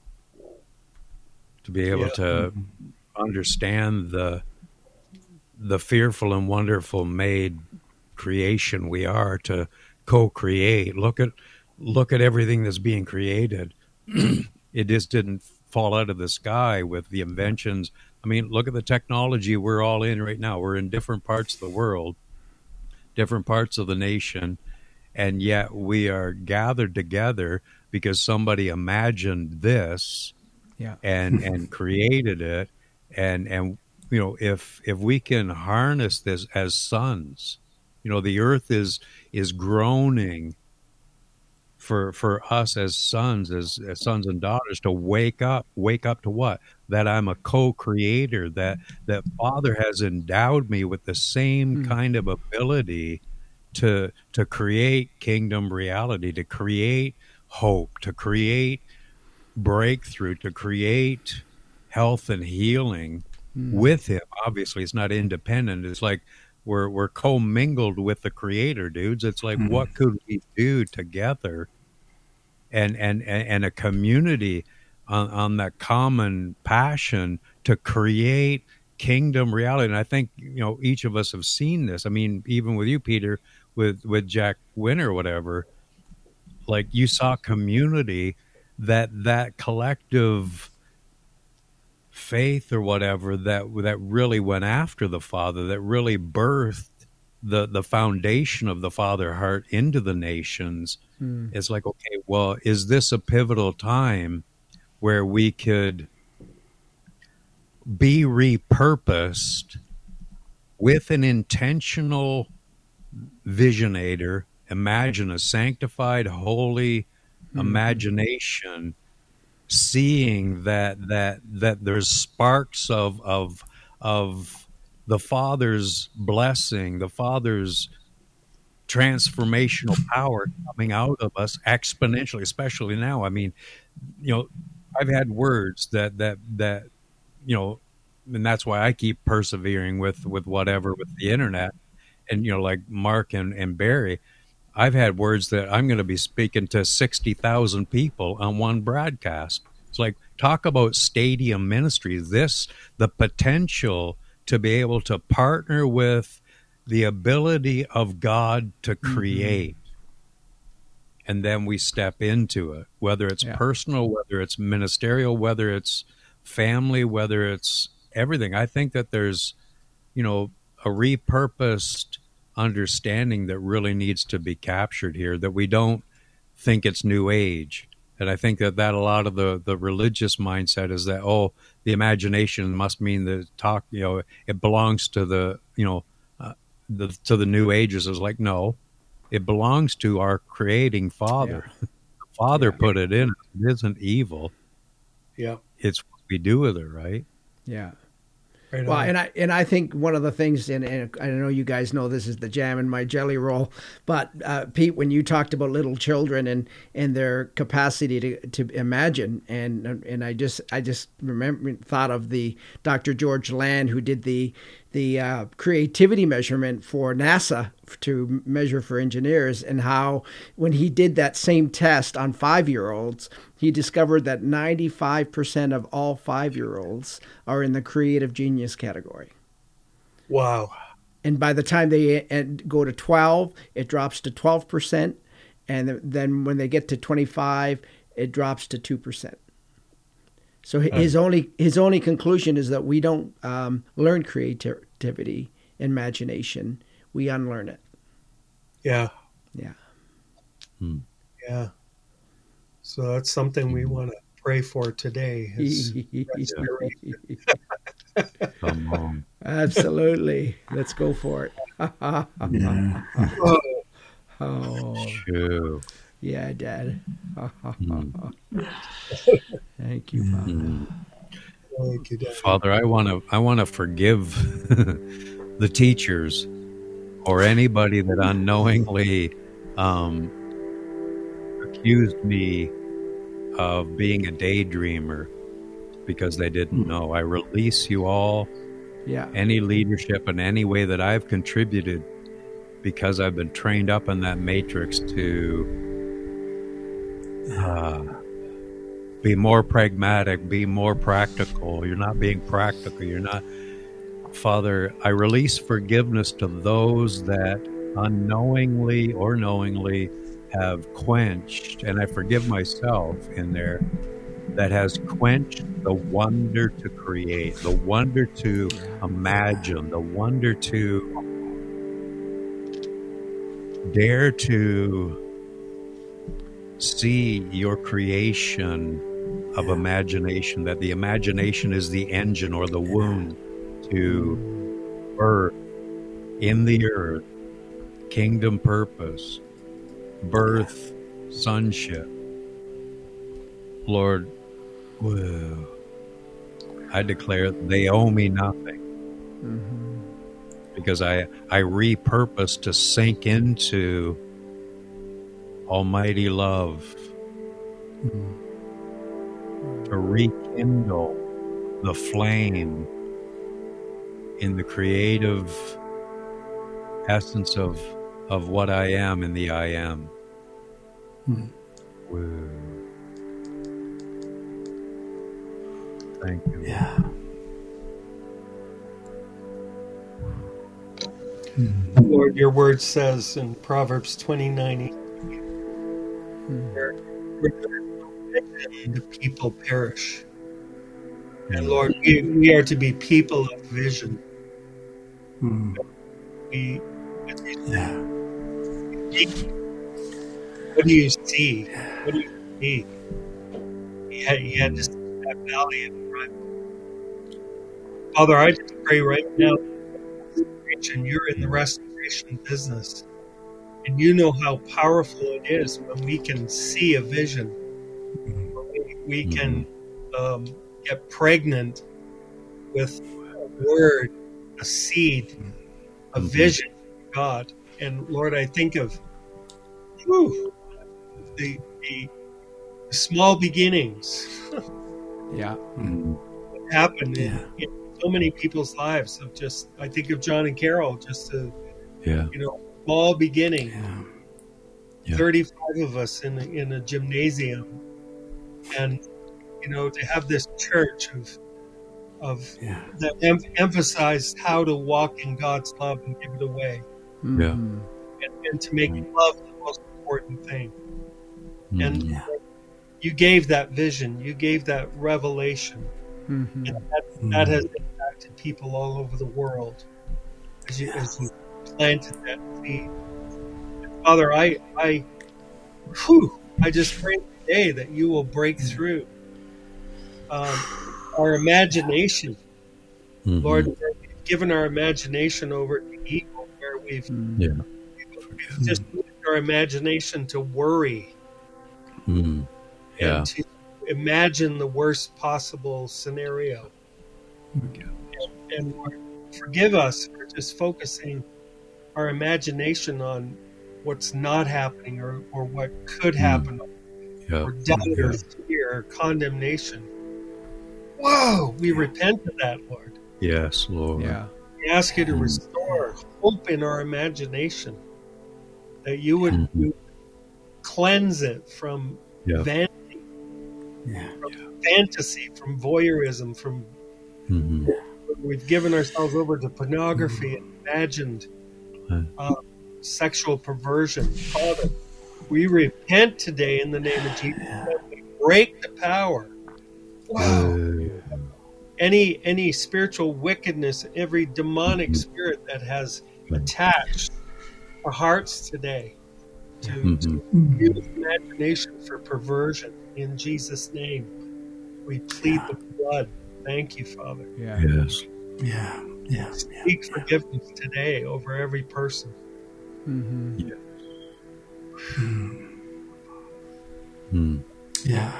to be able Yeah. to understand the the fearful and wonderful made creation we are, to co-create. Look at look at everything that's being created. It just didn't fall out of the sky with the inventions. I mean, look at the technology we're all in right now. We're in different parts of the world, different parts of the nation, and yet we are gathered together because somebody imagined this Yeah. and and created it. And and you know, if if we can harness this as sons, you know, the earth is is groaning for for us as sons, as, as sons and daughters, to wake up. Wake up to what? That I'm a co-creator, that that Father has endowed me with the same Hmm. kind of ability to to create kingdom reality, to create hope, to create breakthrough, to create health and healing. Mm. with him. Obviously, it's not independent. It's like we're we're commingled with the Creator, dudes. It's like, Mm. what could we do together, and and and, and a community on, on that common passion to create kingdom reality. And I think, you know, each of us have seen this. I mean, even with you, Peter, with with Jack Winter or whatever, like you saw community, that that collective faith or whatever that that really went after the Father, that really birthed the the foundation of the Father heart into the nations. Mm. It's like, okay, well, is this a pivotal time where we could be repurposed with an intentional visionator, imagine a sanctified, holy Mm. imagination, seeing that that that there's sparks of of of the Father's blessing, the Father's transformational power coming out of us exponentially, especially now. I mean, you know, I've had words that that that you know, and that's why I keep persevering with with whatever with the internet, and you know, like Mark and, and Barry, I've had words that I'm going to be speaking to sixty thousand people on one broadcast. It's like, talk about stadium ministry. This, the potential to be able to partner with the ability of God to create. Mm-hmm. And then we step into it, whether it's yeah. personal, whether it's ministerial, whether it's family, whether it's everything. I think that there's, you know, a repurposed understanding that really needs to be captured here, that we don't think it's new age. And I think that, that a lot of the, the religious mindset is that, oh, the imagination must mean that talk, you know, it belongs to the, you know, uh, the, to the new ages. Is like, no, it belongs to our creating Father. Yeah. The Father yeah. put it in. It isn't evil. Yeah. It's what we do with it, right? Yeah. Right well, on. and I and I think one of the things, and, and I know you guys know this is the jam in my jelly roll, but uh, Pete, when you talked about little children and, and their capacity to, to imagine, and and I just I just remember thought of the Doctor George Land, who did the the uh, creativity measurement for NASA to measure for engineers, and how when he did that same test on five-year-olds, he discovered that ninety-five percent of all five-year-olds are in the creative genius category. Wow. And by the time they go to twelve, it drops to twelve percent. And then when they get to twenty-five, it drops to two percent. So his um, only his only conclusion is that we don't um, learn creativity, imagination. We unlearn it. Yeah. Yeah. Hmm. Yeah. So that's something we want to pray for today. Is Come on. Absolutely. Let's go for it. Yeah. Oh. Oh. True. Yeah, Dad. Mm. Thank you, Father. Mm. Thank you, Dad. Father, I want to I want to forgive the teachers or anybody that unknowingly um, accused me of being a daydreamer because they didn't know. I release you all. Yeah. Any leadership in any way that I've contributed, because I've been trained up in that matrix to uh, be more pragmatic, be more practical. You're not being practical. You're not. Father, I release forgiveness to those that unknowingly or knowingly have quenched, and I forgive myself in there, that has quenched the wonder to create, the wonder to imagine, the wonder to dare to see your creation of imagination, that the imagination is the engine or the womb to birth in the earth kingdom purpose, birth sonship. Lord, whoa, I declare they owe me nothing. Mm-hmm. Because I, I repurpose to sink into almighty love, mm-hmm. to rekindle the flame in the creative essence of of what I am in the I am. Hmm. Woo. Thank you. Yeah. Lord, your word says in Proverbs twenty-nine, where the people perish. And Lord, we, we are to be people of vision. Hmm. We, Yeah. what do you see? What do you see? He had, he had to see that valley of Christ. Father, I just pray right now, and you're in the restoration business, and you know how powerful it is when we can see a vision, when we, we can um, get pregnant with a word, a seed, a vision of God. And Lord, I think of whew, the, the small beginnings Yeah. that happen in, Yeah. in so many people's lives. Of just, I think of John and Carol, just a Yeah. you know small beginning. Yeah. Yeah. thirty-five of us in a, in a gymnasium, and you know to have this church of of Yeah. that em- emphasized how to walk in God's love and give it away, Yeah. Mhm. and, and to make love the most important thing. And Yeah. you gave that vision, you gave that revelation, Mhm. and that, that has impacted people all over the world as you, as you planted that seed. And Father, I, I, whew, I just pray today that you will break through um, our imagination, Mhm. Lord. Where we've given our imagination over to evil, where we've, Yeah. we've just moved our imagination to worry Mhm. Yeah. and to imagine the worst possible scenario. And, and Lord, forgive us for just focusing our imagination on what's not happening or, or what could happen, Yeah. or doubt or fear or condemnation. Whoa, we repent of that, Lord. Yes, Lord. Yeah. We ask you to restore hope in our imagination, that you would Mhm. you would cleanse it from Yeah. vanity, Yeah. from fantasy, from voyeurism, from Mhm. we've given ourselves over to pornography and imagined uh, sexual perversion. Father, we repent today in the name of Jesus. That we break the power. Wow. Uh, Any any spiritual wickedness, every demonic spirit that has attached our hearts today to, to use imagination for perversion, in Jesus' name, we plead the blood. Thank you, Father. Yeah. yes. Yeah. Yeah. Speak forgiveness today over every person. Mhm. Mm. Yeah.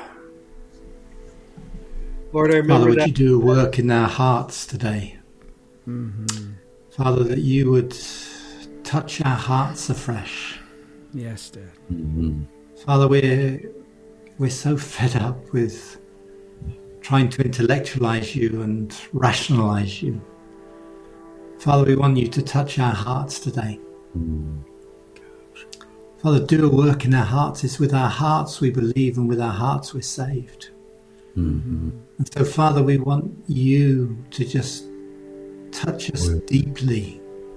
Lord, I Father, remember would that. you do a work in our hearts today? Mhm. Father, that you would touch our hearts afresh. Yes, Dad. Mhm. Father, we're, we're so fed up with trying to intellectualize you and rationalize you. Father, we want you to touch our hearts today. Mm. Father, do a work in our hearts. It's with our hearts we believe, and with our hearts we're saved. Mhm. And so, Father, we want you to just touch us deeply.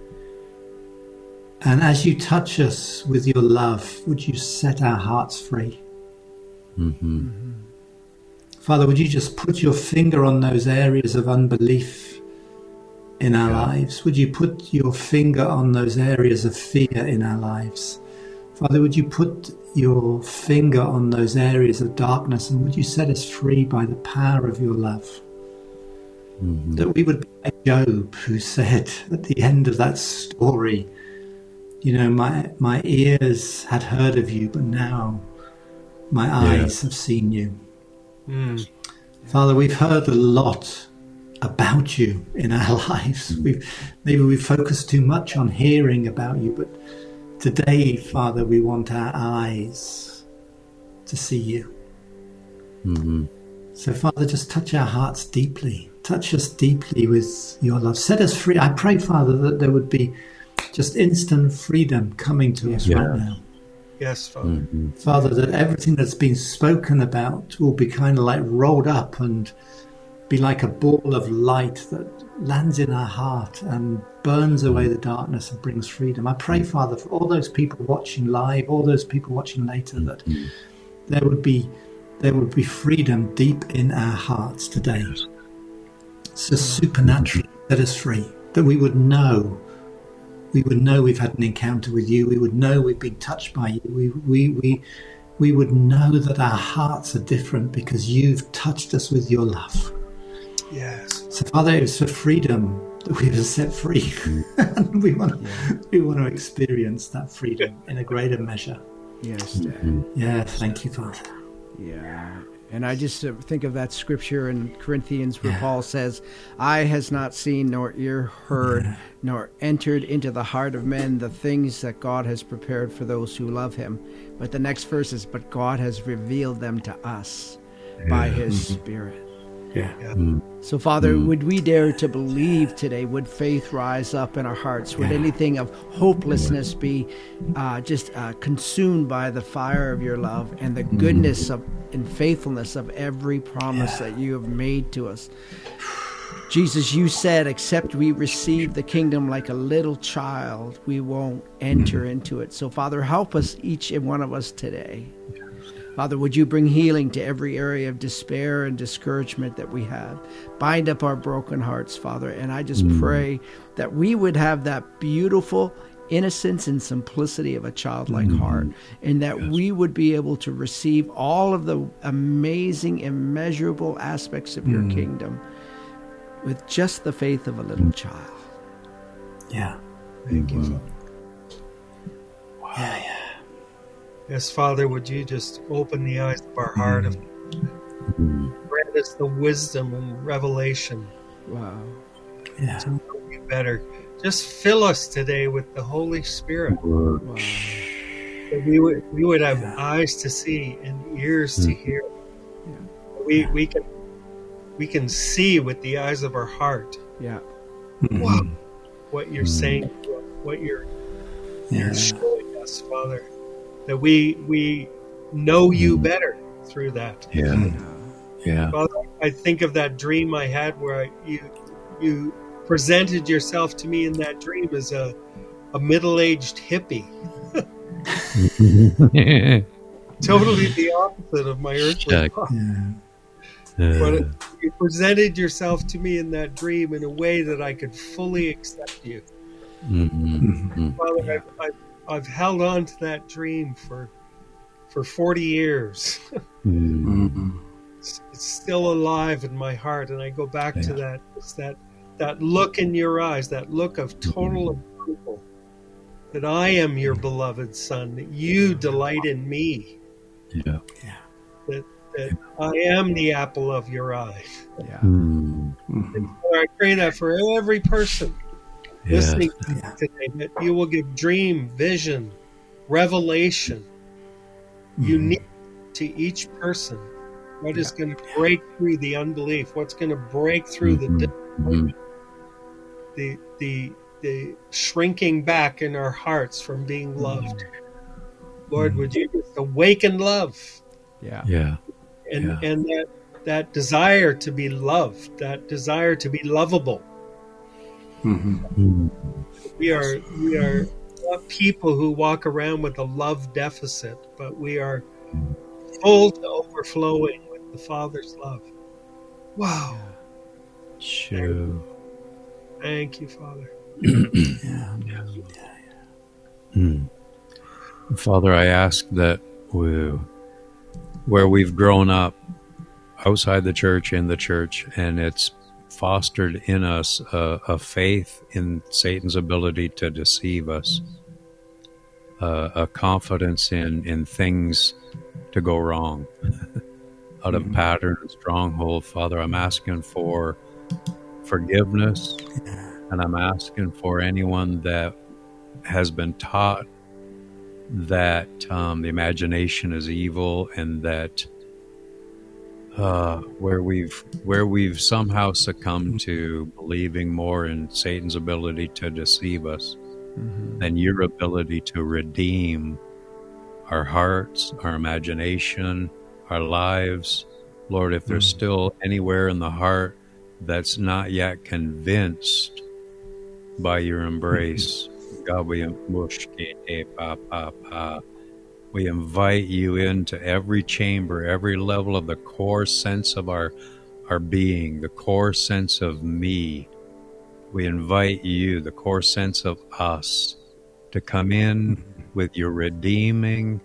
And as you touch us with your love, would you set our hearts free? Mhm. Father, would you just put your finger on those areas of unbelief in our Yeah. lives? Would you put your finger on those areas of fear in our lives? Father, would you put your finger on those areas of darkness, and would you set us free by the power of your love? Mhm. That we would be like Job, who said at the end of that story, you know, my, my ears had heard of you, but now my eyes have seen you. Mm. Father, we've heard a lot about you in our lives. We've, maybe we've focused too much on hearing about you, but today, Father, we want our eyes to see you. Mhm. So, Father, just touch our hearts deeply touch us deeply with your love. Set us free. I pray, Father, that there would be just instant freedom coming to us Yeah. right now. Yes, Father. Mm-hmm. Father, that everything that's been spoken about will be kind of like rolled up and be like a ball of light that lands in our heart and burns away the darkness and brings freedom. I pray, Father, for all those people watching live, all those people watching later, that there would be there would be freedom deep in our hearts today. So supernaturally set us free, that we would know, we would know we've had an encounter with you. We would know we've been touched by you. We we we we would know that our hearts are different because you've touched us with your love. Yes. So, Father, it's for freedom that we were set free, and we want to, we want to experience that freedom in a greater measure. Yes, Dad. Yeah, thank you, Father. Yeah. And I just uh, think of that scripture in Corinthians where Yeah. Paul says, "Eye has not seen nor ear heard, Yeah. nor entered into the heart of men the things that God has prepared for those who love him." But the next verse is, "But God has revealed them to us by his Spirit." Yeah. So, Father, would we dare to believe today? Would faith rise up in our hearts? Would Yeah. anything of hopelessness be uh, just uh, consumed by the fire of your love and the goodness of and faithfulness of every promise Yeah. that you have made to us? Jesus, you said, except we receive the kingdom like a little child, we won't enter into it. So, Father, help us, each and one of us today. Father, would you bring healing to every area of despair and discouragement that we have? Bind up our broken hearts, Father. And I just pray that we would have that beautiful innocence and simplicity of a childlike heart, and that we would be able to receive all of the amazing, immeasurable aspects of your kingdom with just the faith of a little child. Yeah. Thank you, Father. Yeah, yeah. Yes, Father, would you just open the eyes of our heart and grant us the wisdom and revelation Wow. Yeah. to know you better. Just fill us today with the Holy Spirit, Wow. that we would we would have Yeah. eyes to see and ears to hear. We we can we can see with the eyes of our heart Yeah. wow, what you're saying, to us, what you're Yeah. you're showing us, Father. That we we know you better through that. Yeah. Yeah. Father, I think of that dream I had where I, you you presented yourself to me in that dream as a a middle-aged hippie, totally the opposite of my earthly Check. father. Yeah. But you presented yourself to me in that dream in a way that I could fully accept you. Mm-hmm. Father, I've, I've, I've held on to that dream for for forty years. Mhm. It's, it's still alive in my heart, and I go back to Yeah. that. It's that that look in your eyes, that look of total approval, that I am your beloved son, that you delight in me, Yeah. that that I am the apple of your eye. Yeah. Mm. Mhm. Father, I pray that for every person Yes. listening Yeah. today, that you will give dream, vision, revelation, unique to each person. What is going to break through the unbelief? What's going to break through the Mhm. the the the shrinking back in our hearts from being loved? Lord, would you just awaken love Yeah. Yeah. and Yeah. and that that desire to be loved, that desire to be lovable. Mhm. Mm. We are we are not people who walk around with a love deficit, but we are full to overflowing with the Father's love. Wow. Shoo. Thank you, Father. Yeah. Mm. Father, I ask that we, where we've grown up outside the church, in the church, and it's fostered in us a, a faith in Satan's ability to deceive us, uh, a confidence in, in things to go wrong, out of pattern and stronghold. Father, I'm asking for forgiveness, and I'm asking for anyone that has been taught that um, the imagination is evil and that uh, where we've where we've somehow succumbed to believing more in Satan's ability to deceive us Mm-hmm. than your ability to redeem our hearts, our imagination, our lives. Lord, if there's still anywhere in the heart that's not yet convinced by your embrace, God, we we invite you into every chamber, every level of the core sense of our our being, the core sense of me. We invite you, the core sense of us, to come in with your redeeming,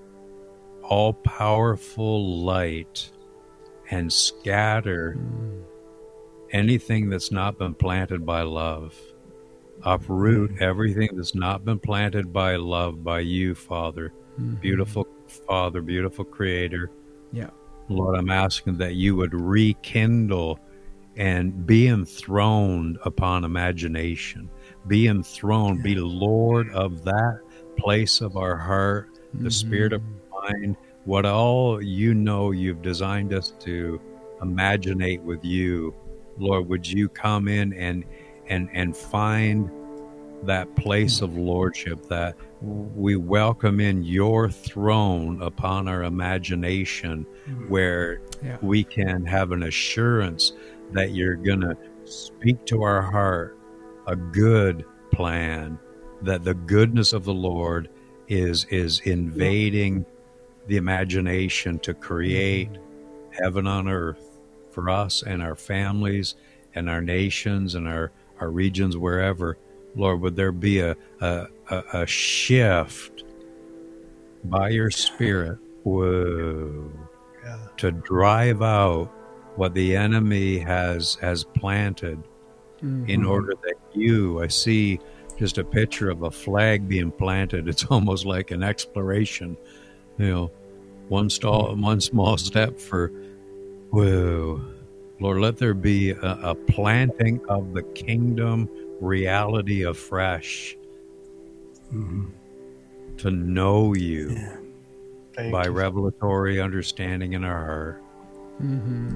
all-powerful light and scatter anything that's not been planted by love. Uproot everything that's not been planted by love by you, Father. Mm-hmm. Beautiful Father, beautiful Creator. Yeah. Lord, I'm asking that you would rekindle and be enthroned upon imagination. Be enthroned, yeah. Be Lord of that place of our heart, the mm-hmm. spirit of our mind, what all you know you've designed us to imaginate with you. Lord, would you come in and and and find that place of lordship, that we welcome in your throne upon our imagination, where yeah. we can have an assurance that you're going to speak to our heart a good plan, that the goodness of the Lord is is invading the imagination to create heaven on earth for us and our families and our nations and our, our regions, wherever. Lord, would there be a, a, a shift by your Spirit, whoa, yeah. to drive out what the enemy has has planted, mm-hmm. in order that you, I see just a picture of a flag being planted. It's almost like an exploration, you know, one, stall, one small step for, whoa, Lord, let there be a, a planting of the kingdom reality afresh, mm-hmm. to know you, yeah. by you. Revelatory understanding in our heart. Mm-hmm.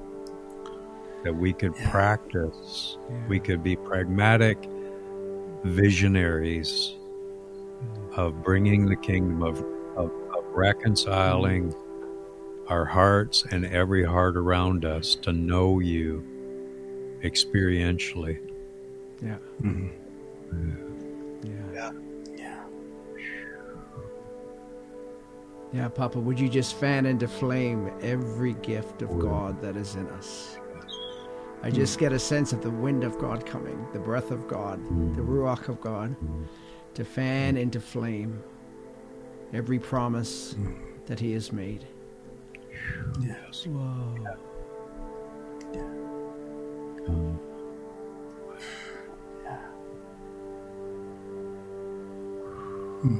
That we could yeah. practice, yeah. we could be pragmatic visionaries mm-hmm. of bringing the kingdom, of, of, of reconciling mm-hmm. our hearts and every heart around us to know you experientially. Yeah. Mm-hmm. Yeah. Yeah. Yeah. Yeah, Papa, would you just fan into flame every gift of God that is in us? I just get a sense of the wind of God coming, the breath of God, the Ruach of God, to fan into flame every promise that He has made. Yes. Whoa. Yeah. Um, yeah. Hmm.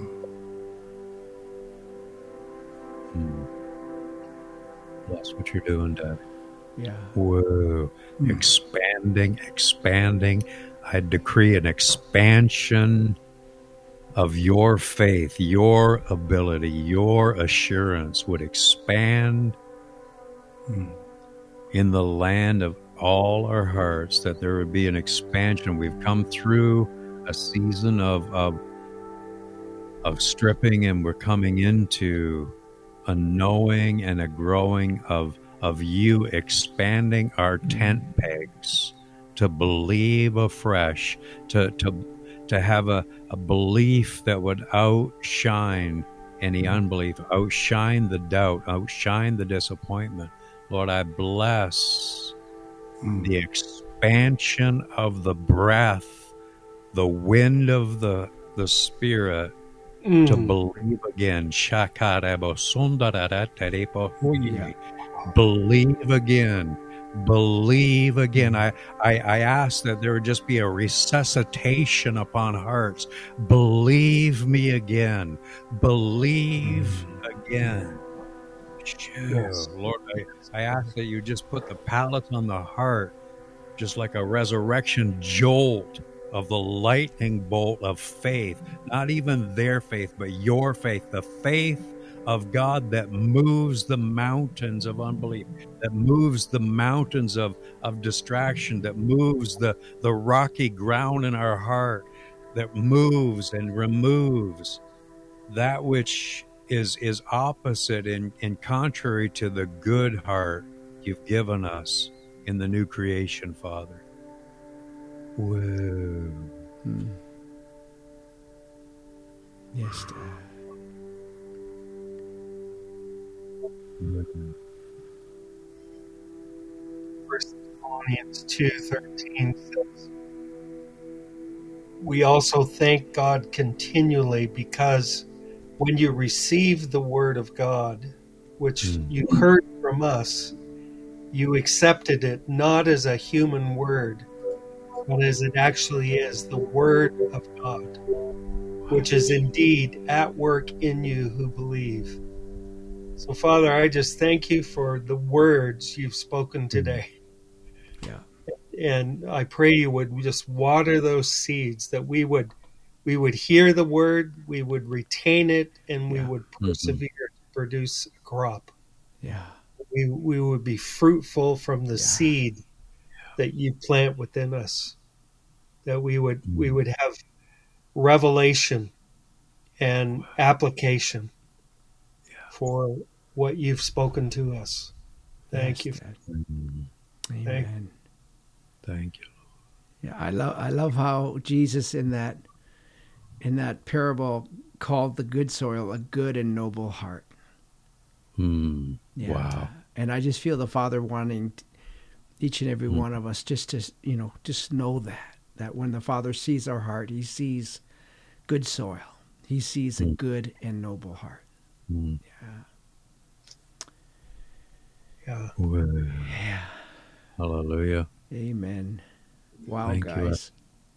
Hmm. That's what you're doing, Dad. Yeah. Whoa. Mm. Expanding, expanding. I decree an expansion of your faith, your ability, your assurance would expand mm. in the land of all our hearts, that there would be an expansion. We've come through a season of of, of stripping, and we're coming into a knowing and a growing of of you expanding our tent pegs to believe afresh, to to to have a, a belief that would outshine any unbelief, outshine the doubt, outshine the disappointment. Lord, I bless mm. the expansion of the breath, the wind of the the Spirit, mm. to believe again. Yeah. Believe again. Believe again. I, I, I ask that there would just be a resuscitation upon hearts. Believe me again. Believe again. Yes. Lord, I, I ask that you just put the pallets on the heart, just like a resurrection jolt of the lightning bolt of faith. Not even their faith, but your faith. The faith of God that moves the mountains of unbelief, that moves the mountains of, of distraction, that moves the, the rocky ground in our heart, that moves and removes that which is is opposite and, and contrary to the good heart you've given us in the new creation, Father. Whoa. Hmm. Yes, Dad. First Thessalonians two thirteen says, we also thank God continually because when you received the word of God, which mm. you heard from us, you accepted it not as a human word, but as it actually is, the word of God, which is indeed at work in you who believe. So, Father, I just thank you for the words you've spoken today. Yeah. And I pray you would just water those seeds, that we would we would hear the word, we would retain it, and we yeah. would persevere mm-hmm. to produce a crop. Yeah. We we would be fruitful from the yeah. seed that you plant within us. That we would mm-hmm. we would have revelation and application yeah. for what you've spoken to us. Thank yes, you. Mm-hmm. Amen. Thank you. Thank you. Yeah, I love I love how Jesus in that in that parable called the good soil a good and noble heart. Hmm. Yeah. Wow. And I just feel the Father wanting each and every mm. one of us just to, you know, just know that, that when the Father sees our heart, he sees good soil. He sees mm. a good and noble heart. Mm. Yeah. Yeah. Yeah. Hallelujah. Amen. Wow, Thank guys.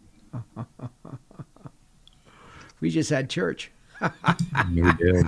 We just had church. We did.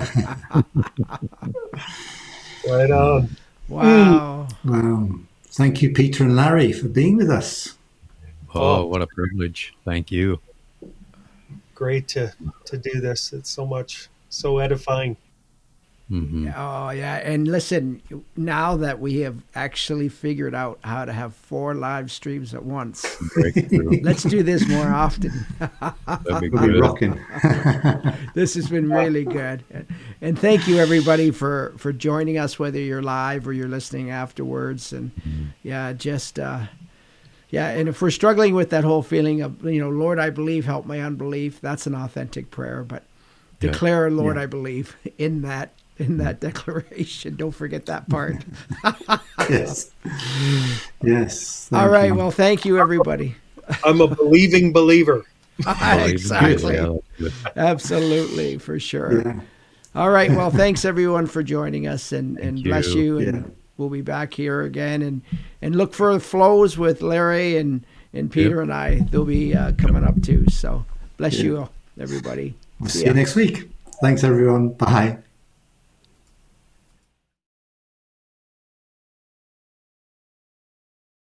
Right on. Wow. Wow. Thank you, Peter and Larry, for being with us. Oh, what a privilege. Thank you. Great to, to do this. It's so much, so edifying. Mm-hmm. Oh, yeah. And listen, now that we have actually figured out how to have four live streams at once, let's do this more often. That'd be We'll be rocking. This has been really good. And thank you, everybody, for, for joining us, whether you're live or you're listening afterwards. And mm-hmm. yeah, just, uh, yeah. And if we're struggling with that whole feeling of, you know, Lord, I believe, help my unbelief, that's an authentic prayer. But yeah. declare, Lord, yeah. I believe in that. In that declaration. Don't forget that part. Yes. Yes. All right. You. Well, thank you, everybody. I'm a believing believer. Exactly. Absolutely, for sure. Yeah. All right. Well, thanks, everyone, for joining us, and, and thank bless you. you. And yeah. we'll be back here again. And, and look for flows with Larry and, and Peter yep. and I. They'll be uh, coming up, too. So bless yeah. you, everybody. We'll see, see you next week. Thanks, everyone. Bye.